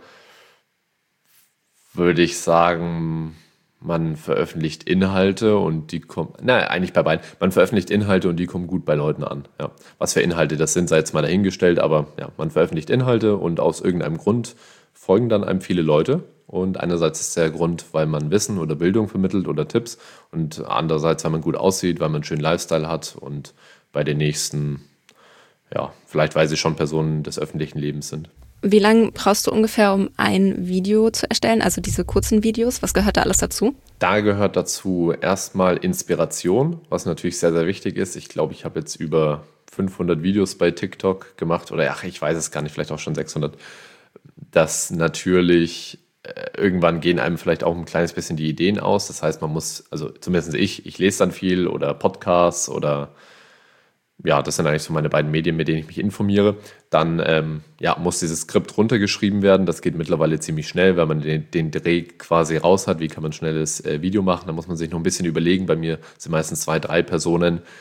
würde ich sagen, man veröffentlicht Inhalte und die kommen, na eigentlich bei beiden, man veröffentlicht Inhalte und die kommen gut bei Leuten an. Ja. Was für Inhalte das sind, sei jetzt mal dahingestellt, aber ja, man veröffentlicht Inhalte und aus irgendeinem Grund folgen dann einem viele Leute. Und einerseits ist der Grund, weil man Wissen oder Bildung vermittelt oder Tipps und andererseits, weil man gut aussieht, weil man einen schönen Lifestyle hat und bei den nächsten, ja, vielleicht weil sie schon Personen des öffentlichen Lebens sind. Wie lange brauchst du ungefähr, um ein Video zu erstellen, also diese kurzen Videos? Was gehört da alles dazu? Da gehört dazu erstmal Inspiration, was natürlich sehr, sehr wichtig ist. Ich glaube, ich habe jetzt über fünfhundert Videos bei TikTok gemacht oder ach, ich weiß es gar nicht, vielleicht auch schon sechshundert. Das natürlich... Irgendwann gehen einem vielleicht auch ein kleines bisschen die Ideen aus. Das heißt, man muss, also zumindest ich, ich lese dann viel oder Podcasts oder ja, das sind eigentlich so meine beiden Medien, mit denen ich mich informiere. Dann ähm, ja, muss dieses Skript runtergeschrieben werden. Das geht mittlerweile ziemlich schnell, weil man den, den Dreh quasi raus hat. Wie kann man schnelles äh, Video machen? Da muss man sich noch ein bisschen überlegen. Bei mir sind meistens zwei, drei Personen.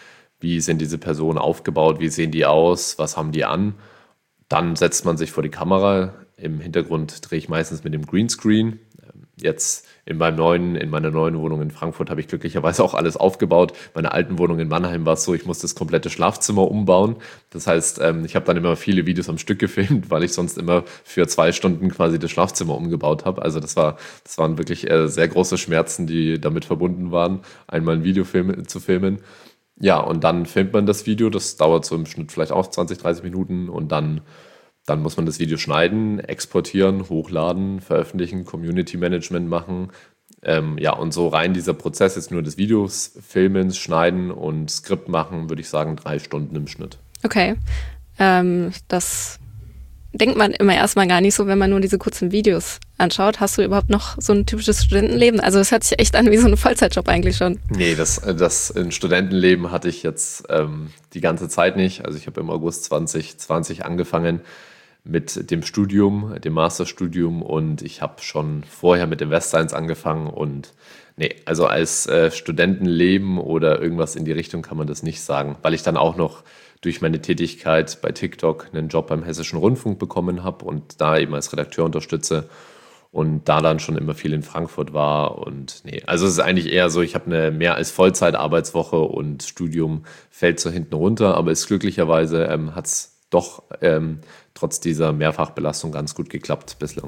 wie sind diese Personen aufgebaut, wie sehen die aus, was haben die an. Dann setzt man sich vor die Kamera. Im Hintergrund drehe ich meistens mit dem Greenscreen. Jetzt in meinem neuen, in meiner neuen Wohnung in Frankfurt habe ich glücklicherweise auch alles aufgebaut. Meine alten Wohnung in Mannheim war es so, ich musste das komplette Schlafzimmer umbauen. Das heißt, ich habe dann immer viele Videos am Stück gefilmt, weil ich sonst immer für zwei Stunden quasi das Schlafzimmer umgebaut habe. Also das war, das waren wirklich sehr große Schmerzen, die damit verbunden waren, einmal ein Video film, zu filmen. Ja, und dann filmt man das Video, das dauert so im Schnitt vielleicht auch zwanzig, dreißig Minuten und dann, dann muss man das Video schneiden, exportieren, hochladen, veröffentlichen, Community Management machen. Ähm, ja, und so rein dieser Prozess ist nur des Videos, Filmen, Schneiden und Skript machen, würde ich sagen, drei Stunden im Schnitt. Okay, ähm, das denkt man immer erstmal gar nicht so, wenn man nur diese kurzen Videos anschaut. Hast du überhaupt noch so ein typisches Studentenleben? Also es hört sich echt an wie so ein Vollzeitjob eigentlich schon. Nee, das, das ein Studentenleben hatte ich jetzt ähm, die ganze Zeit nicht. Also ich habe im August zwanzig zwanzig angefangen mit dem Studium, dem Masterstudium und ich habe schon vorher mit Invest Science angefangen und nee, also als äh, Studentenleben oder irgendwas in die Richtung kann man das nicht sagen, weil ich dann auch noch durch meine Tätigkeit bei TikTok einen Job beim Hessischen Rundfunk bekommen habe und da eben als Redakteur unterstütze und da dann schon immer viel in Frankfurt war und nee, also es ist eigentlich eher so, ich habe eine mehr als Vollzeitarbeitswoche und Studium fällt so hinten runter, aber es glücklicherweise ähm, hat es doch ähm, trotz dieser Mehrfachbelastung ganz gut geklappt bislang.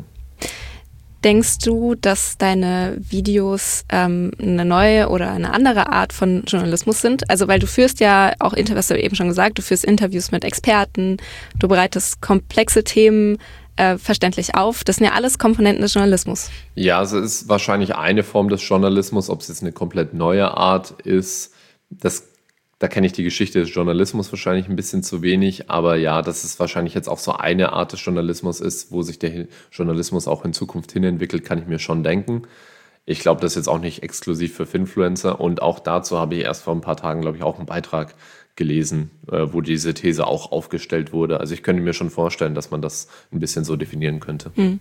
Denkst du, dass deine Videos ähm, eine neue oder eine andere Art von Journalismus sind? Also weil du führst ja auch Interviews, hast du eben schon gesagt, du führst Interviews mit Experten, du bereitest komplexe Themen äh, verständlich auf. Das sind ja alles Komponenten des Journalismus. Ja, es ist wahrscheinlich eine Form des Journalismus. Ob es jetzt eine komplett neue Art ist, das Da kenne ich die Geschichte des Journalismus wahrscheinlich ein bisschen zu wenig, aber ja, dass es wahrscheinlich jetzt auch so eine Art des Journalismus ist, wo sich der Journalismus auch in Zukunft hin entwickelt, kann ich mir schon denken. Ich glaube, das ist jetzt auch nicht exklusiv für Finfluencer und auch dazu habe ich erst vor ein paar Tagen, glaube ich, auch einen Beitrag gelesen, wo diese These auch aufgestellt wurde. Also ich könnte mir schon vorstellen, dass man das ein bisschen so definieren könnte. Hm.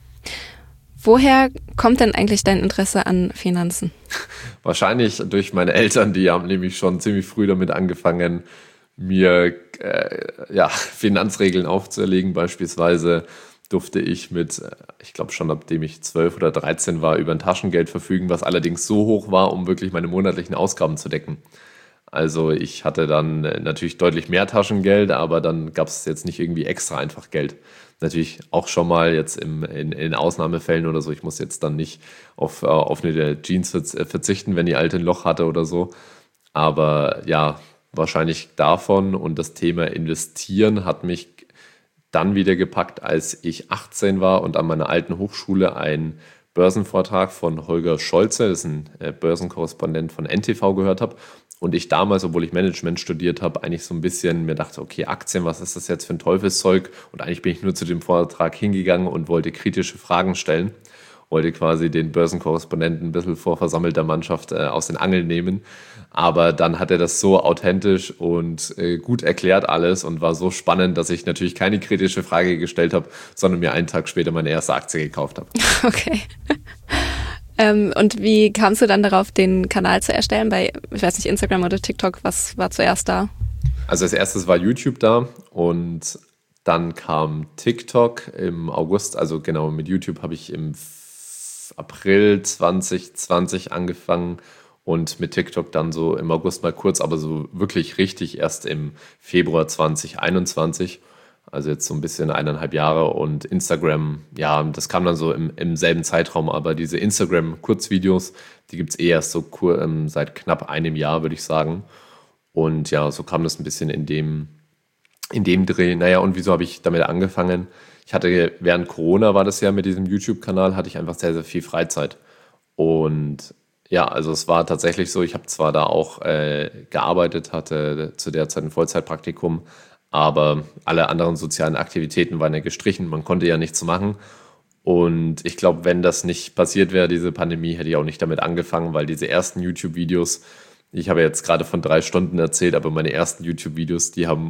Woher kommt denn eigentlich dein Interesse an Finanzen? Wahrscheinlich durch meine Eltern, die haben nämlich schon ziemlich früh damit angefangen, mir äh, ja, Finanzregeln aufzuerlegen. Beispielsweise durfte ich mit, ich glaube schon abdem ich zwölf oder dreizehn war, über ein Taschengeld verfügen, was allerdings so hoch war, um wirklich meine monatlichen Ausgaben zu decken. Also ich hatte dann natürlich deutlich mehr Taschengeld, aber dann gab es jetzt nicht irgendwie extra einfach Geld. Natürlich auch schon mal jetzt im, in, in Ausnahmefällen oder so. Ich muss jetzt dann nicht auf, auf eine Jeans verzichten, wenn die alte ein Loch hatte oder so. Aber ja, wahrscheinlich davon und das Thema Investieren hat mich dann wieder gepackt, als ich achtzehn war und an meiner alten Hochschule einen Börsenvortrag von Holger Scholze, das ist ein Börsenkorrespondent von N T V, gehört habe. Und ich damals, obwohl ich Management studiert habe, eigentlich so ein bisschen mir dachte, okay, Aktien, was ist das jetzt für ein Teufelszeug? Und eigentlich bin ich nur zu dem Vortrag hingegangen und wollte kritische Fragen stellen. Wollte quasi den Börsenkorrespondenten ein bisschen vor versammelter Mannschaft äh, aus den Angeln nehmen. Aber dann hat er das so authentisch und äh, gut erklärt alles und war so spannend, dass ich natürlich keine kritische Frage gestellt habe, sondern mir einen Tag später meine erste Aktie gekauft habe. Okay. Ähm, und wie kamst du dann darauf, den Kanal zu erstellen? Bei, ich weiß nicht, Instagram oder TikTok, was war zuerst da? Also als erstes war YouTube da und dann kam TikTok im August. Also genau, mit YouTube habe ich im April zwanzig zwanzig angefangen und mit TikTok dann so im August mal kurz, aber so wirklich richtig erst im Februar zwanzig einundzwanzig. Also jetzt so ein bisschen eineinhalb Jahre und Instagram, ja, das kam dann so im, im selben Zeitraum, aber diese Instagram-Kurzvideos, die gibt es eh erst so kur, ähm, seit knapp einem Jahr, würde ich sagen. Und ja, so kam das ein bisschen in dem, in dem Dreh. Naja, und wieso habe ich damit angefangen? Ich hatte, während Corona war das ja mit diesem YouTube-Kanal, hatte ich einfach sehr, sehr viel Freizeit. Und ja, also es war tatsächlich so, ich habe zwar da auch äh, gearbeitet, hatte zu der Zeit ein Vollzeitpraktikum, aber alle anderen sozialen Aktivitäten waren ja gestrichen. Man konnte ja nichts machen. Und ich glaube, wenn das nicht passiert wäre, diese Pandemie, hätte ich auch nicht damit angefangen, weil diese ersten YouTube-Videos, ich habe jetzt gerade von drei Stunden erzählt, aber meine ersten YouTube-Videos, die haben,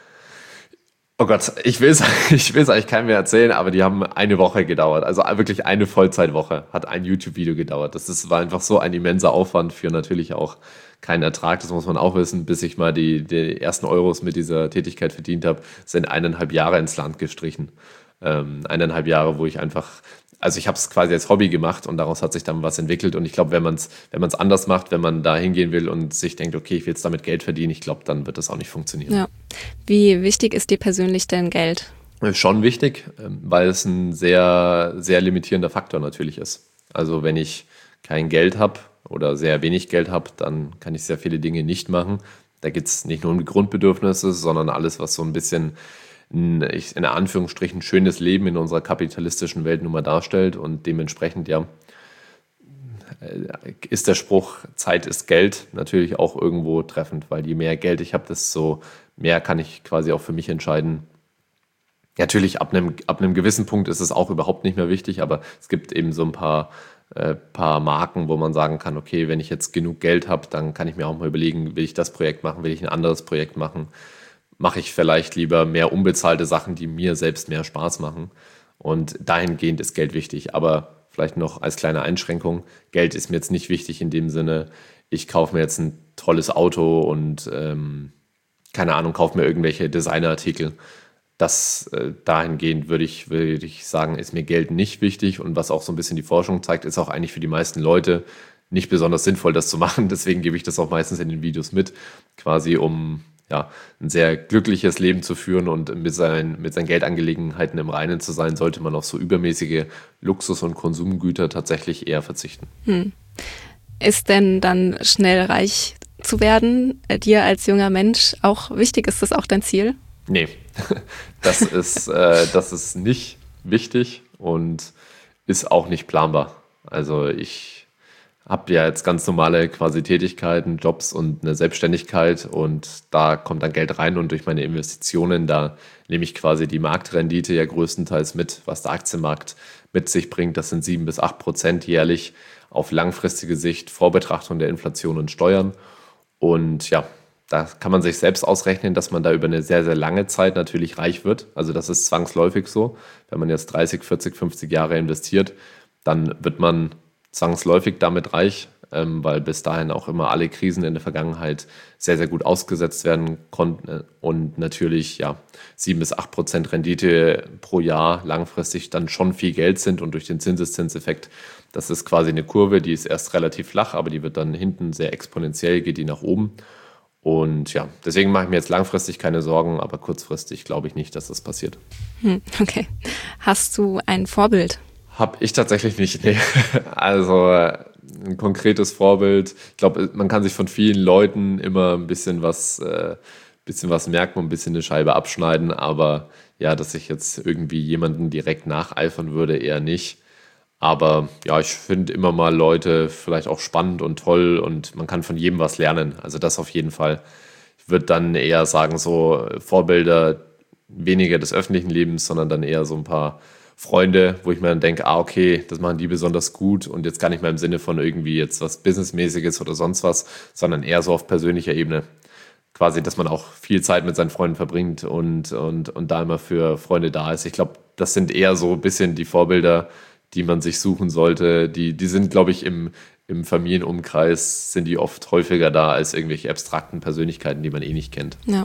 oh Gott, ich will es ich will's eigentlich keinem mehr erzählen, aber die haben eine Woche gedauert. Also wirklich eine Vollzeitwoche hat ein YouTube-Video gedauert. Das ist, war einfach so ein immenser Aufwand für natürlich auch keinen Ertrag, das muss man auch wissen, bis ich mal die, die ersten Euros mit dieser Tätigkeit verdient habe, sind eineinhalb Jahre ins Land gestrichen. Ähm, eineinhalb Jahre, wo ich einfach, also ich habe es quasi als Hobby gemacht und daraus hat sich dann was entwickelt. Und ich glaube, wenn man es wenn man es anders macht, wenn man da hingehen will und sich denkt, okay, ich will jetzt damit Geld verdienen, ich glaube, dann wird das auch nicht funktionieren. Ja. Wie wichtig ist dir persönlich denn Geld? Schon wichtig, weil es ein sehr, sehr limitierender Faktor natürlich ist. Also wenn ich kein Geld habe oder sehr wenig Geld habe, dann kann ich sehr viele Dinge nicht machen. Da geht es nicht nur um die Grundbedürfnisse, sondern alles, was so ein bisschen ein, in Anführungsstrichen schönes Leben in unserer kapitalistischen Welt nun mal darstellt. Und dementsprechend, ja, ist der Spruch, Zeit ist Geld, natürlich auch irgendwo treffend, weil je mehr Geld ich habe, desto mehr kann ich quasi auch für mich entscheiden. Natürlich, ab einem, ab einem gewissen Punkt ist es auch überhaupt nicht mehr wichtig, aber es gibt eben so ein paar, äh, paar Marken, wo man sagen kann, okay, wenn ich jetzt genug Geld habe, dann kann ich mir auch mal überlegen, will ich das Projekt machen, will ich ein anderes Projekt machen, mache ich vielleicht lieber mehr unbezahlte Sachen, die mir selbst mehr Spaß machen. Und dahingehend ist Geld wichtig, aber vielleicht noch als kleine Einschränkung, Geld ist mir jetzt nicht wichtig in dem Sinne, ich kaufe mir jetzt ein tolles Auto und ähm, keine Ahnung, kaufe mir irgendwelche Designerartikel. Das äh, dahingehend würde ich, würde ich sagen, ist mir Geld nicht wichtig. Und was auch so ein bisschen die Forschung zeigt, ist auch eigentlich für die meisten Leute nicht besonders sinnvoll, das zu machen. Deswegen gebe ich das auch meistens in den Videos mit, quasi um ja, ein sehr glückliches Leben zu führen und mit seinen, mit seinen Geldangelegenheiten im Reinen zu sein, sollte man auf so übermäßige Luxus- und Konsumgüter tatsächlich eher verzichten. Hm. Ist denn dann schnell reich zu werden, äh, dir als junger Mensch auch wichtig? Ist das auch dein Ziel? Nee, das ist, äh, das ist nicht wichtig und ist auch nicht planbar. Also ich habe ja jetzt ganz normale quasi Tätigkeiten, Jobs und eine Selbstständigkeit und da kommt dann Geld rein und durch meine Investitionen, da nehme ich quasi die Marktrendite ja größtenteils mit, was der Aktienmarkt mit sich bringt. Das sind sieben bis acht Prozent jährlich auf langfristige Sicht vor Betrachtung der Inflation und Steuern. Und ja, da kann man sich selbst ausrechnen, dass man da über eine sehr, sehr lange Zeit natürlich reich wird. Also das ist zwangsläufig so. Wenn man jetzt dreißig, vierzig, fünfzig Jahre investiert, dann wird man zwangsläufig damit reich, ähm, weil bis dahin auch immer alle Krisen in der Vergangenheit sehr, sehr gut ausgesetzt werden konnten. Und natürlich ja sieben bis acht Prozent Rendite pro Jahr langfristig dann schon viel Geld sind. Und durch den Zinseszinseffekt, das ist quasi eine Kurve, die ist erst relativ flach, aber die wird dann hinten sehr exponentiell, geht die nach oben. Und ja, deswegen mache ich mir jetzt langfristig keine Sorgen, aber kurzfristig glaube ich nicht, dass das passiert. Hm, okay. Hast du ein Vorbild? Habe ich tatsächlich nicht, nee. Also ein konkretes Vorbild. Ich glaube, man kann sich von vielen Leuten immer ein bisschen was, äh, bisschen was merken und ein bisschen eine Scheibe abschneiden, aber ja, dass ich jetzt irgendwie jemanden direkt nacheifern würde, eher nicht. Aber ja, ich finde immer mal Leute vielleicht auch spannend und toll und man kann von jedem was lernen. Also das auf jeden Fall. Ich würde dann eher sagen, so Vorbilder weniger des öffentlichen Lebens, sondern dann eher so ein paar Freunde, wo ich mir dann denke, ah okay, das machen die besonders gut und jetzt gar nicht mehr im Sinne von irgendwie jetzt was Businessmäßiges oder sonst was, sondern eher so auf persönlicher Ebene. Quasi, dass man auch viel Zeit mit seinen Freunden verbringt und, und, und da immer für Freunde da ist. Ich glaube, das sind eher so ein bisschen die Vorbilder, die man sich suchen sollte. Die, die sind, glaube ich, im, im Familienumkreis sind die oft häufiger da als irgendwelche abstrakten Persönlichkeiten, die man eh nicht kennt. Ja.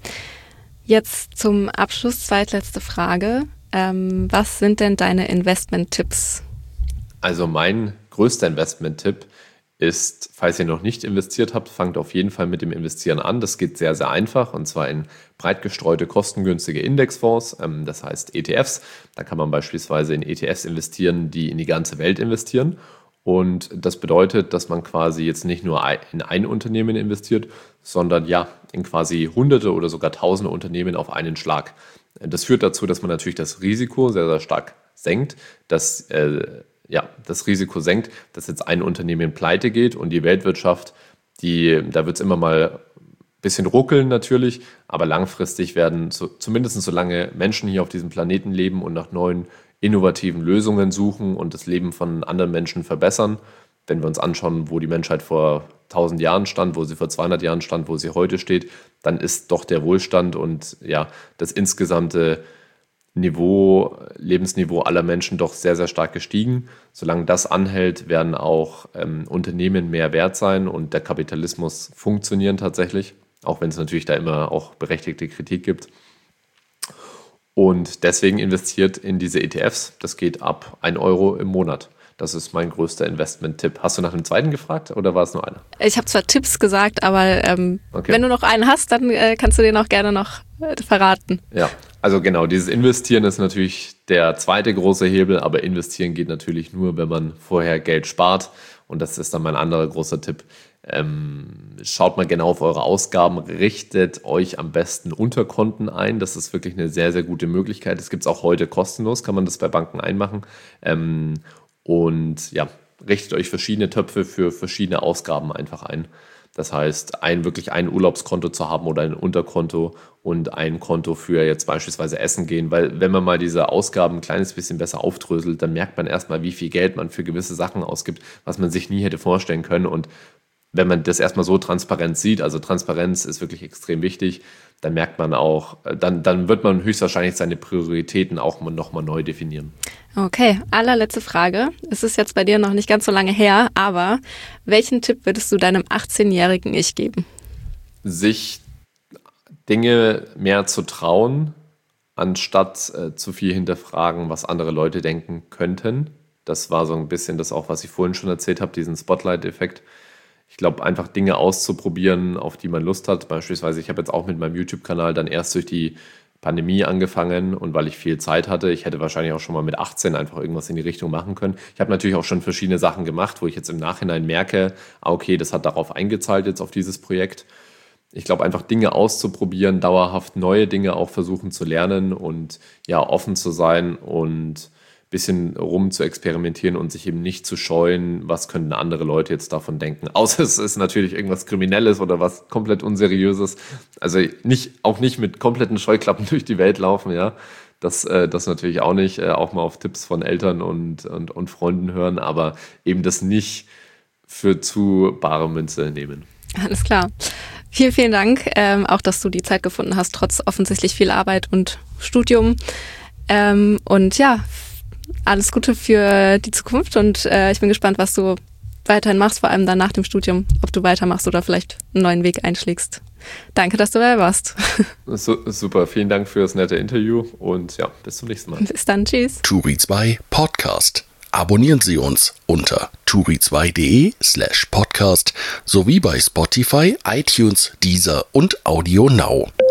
Jetzt zum Abschluss, zweitletzte Frage. Ähm, was sind denn deine Investment-Tipps? Also mein größter Investment-Tipp ist, falls ihr noch nicht investiert habt, fangt auf jeden Fall mit dem Investieren an. Das geht sehr, sehr einfach und zwar in breit gestreute, kostengünstige Indexfonds, ähm, das heißt E T Fs. Da kann man beispielsweise in E T Fs investieren, die in die ganze Welt investieren. Und das bedeutet, dass man quasi jetzt nicht nur in ein Unternehmen investiert, sondern ja in quasi hunderte oder sogar tausende Unternehmen auf einen Schlag. Das führt dazu, dass man natürlich das Risiko sehr, sehr stark senkt, dass äh, ja, das Risiko senkt, dass jetzt ein Unternehmen pleite geht und die Weltwirtschaft, die, da wird es immer mal ein bisschen ruckeln natürlich, aber langfristig werden, so, zumindest solange Menschen hier auf diesem Planeten leben und nach neuen innovativen Lösungen suchen und das Leben von anderen Menschen verbessern, wenn wir uns anschauen, wo die Menschheit vor tausend Jahren stand, wo sie vor zweihundert Jahren stand, wo sie heute steht, dann ist doch der Wohlstand und ja, das insgesamte Niveau, Lebensniveau aller Menschen doch sehr, sehr stark gestiegen. Solange das anhält, werden auch ähm, Unternehmen mehr wert sein und der Kapitalismus funktionieren tatsächlich, auch wenn es natürlich da immer auch berechtigte Kritik gibt. Und deswegen investiert in diese E T Fs. Das geht ab ein Euro im Monat. Das ist mein größter Investment-Tipp. Hast du nach dem zweiten gefragt oder war es nur einer? Ich habe zwar Tipps gesagt, aber ähm, okay. Wenn du noch einen hast, dann äh, kannst du den auch gerne noch äh, verraten. Ja, also genau, dieses Investieren ist natürlich der zweite große Hebel, aber investieren geht natürlich nur, wenn man vorher Geld spart. Und das ist dann mein anderer großer Tipp. Ähm, schaut mal genau auf eure Ausgaben, richtet euch am besten Unterkonten ein. Das ist wirklich eine sehr, sehr gute Möglichkeit. Das gibt es auch heute kostenlos, kann man das bei Banken einmachen. Ähm, und ja, richtet euch verschiedene Töpfe für verschiedene Ausgaben einfach ein. Das heißt, ein wirklich ein Urlaubskonto zu haben oder ein Unterkonto und ein Konto für jetzt beispielsweise Essen gehen. Weil wenn man mal diese Ausgaben ein kleines bisschen besser aufdröselt, dann merkt man erstmal, wie viel Geld man für gewisse Sachen ausgibt, was man sich nie hätte vorstellen können. Und wenn man das erstmal so transparent sieht, also Transparenz ist wirklich extrem wichtig, dann merkt man auch, dann, dann wird man höchstwahrscheinlich seine Prioritäten auch nochmal neu definieren. Okay, allerletzte Frage. Es ist jetzt bei dir noch nicht ganz so lange her, aber welchen Tipp würdest du deinem achtzehnjährigen Ich geben? Sich Dinge mehr zu trauen, anstatt äh, zu viel hinterfragen, was andere Leute denken könnten. Das war so ein bisschen das auch, was ich vorhin schon erzählt habe, diesen Spotlight-Effekt. Ich glaube, einfach Dinge auszuprobieren, auf die man Lust hat. Beispielsweise, ich habe jetzt auch mit meinem YouTube-Kanal dann erst durch die Pandemie angefangen und weil ich viel Zeit hatte. Ich hätte wahrscheinlich auch schon mal mit achtzehn einfach irgendwas in die Richtung machen können. Ich habe natürlich auch schon verschiedene Sachen gemacht, wo ich jetzt im Nachhinein merke, okay, das hat darauf eingezahlt jetzt auf dieses Projekt. Ich glaube, einfach Dinge auszuprobieren, dauerhaft neue Dinge auch versuchen zu lernen und ja, offen zu sein und bisschen rum zu experimentieren und sich eben nicht zu scheuen, was könnten andere Leute jetzt davon denken. Außer es ist natürlich irgendwas Kriminelles oder was komplett Unseriöses. Also nicht, auch nicht mit kompletten Scheuklappen durch die Welt laufen, ja. Das, äh, das natürlich auch nicht. Äh, auch mal auf Tipps von Eltern und, und, und Freunden hören, aber eben das nicht für zu bare Münze nehmen. Alles klar. Vielen, vielen Dank, ähm, auch dass du die Zeit gefunden hast, trotz offensichtlich viel Arbeit und Studium. Ähm, und ja, alles Gute für die Zukunft und äh, ich bin gespannt, was du weiterhin machst, vor allem dann nach dem Studium, ob du weitermachst oder vielleicht einen neuen Weg einschlägst. Danke, dass du dabei warst. So, super, vielen Dank für das nette Interview und ja, bis zum nächsten Mal. Bis dann, tschüss. Turi zwei Podcast. Abonnieren Sie uns unter turi zwei punkt de slash podcast sowie bei Spotify, iTunes, Deezer und Audio Now.